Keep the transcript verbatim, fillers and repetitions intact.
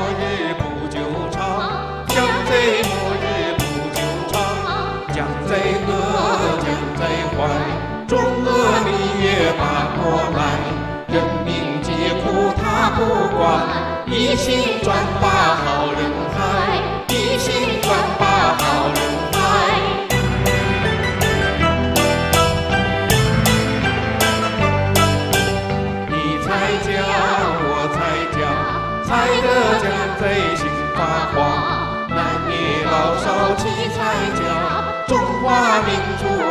日不久长，江贼末日不久长，江贼恶，江贼坏，中恶明月把国来，人民疾苦他不管，一心专把好人害，一心专把好人害。你才讲，我才讲，才得江贼心发慌，男女老少齐才讲，中华民族